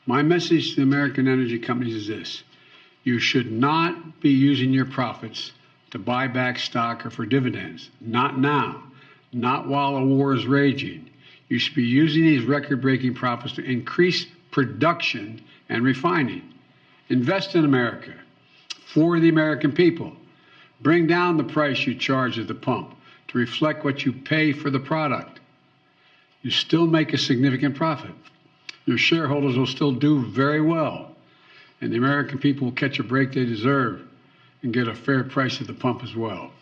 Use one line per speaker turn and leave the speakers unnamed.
My message to the American energy companies is this: you should not be using your profits to buy back stock or for dividends. Not now, not while a war is raging. You should be using these record-breaking profits to increase production and refining. Invest in America for the American people. Bring down the price you charge at the pump to reflect what you pay for the product. You still make a significant profit. Your shareholders will still do very well, and the American people will catch a break they deserve and get a fair price at the pump as well.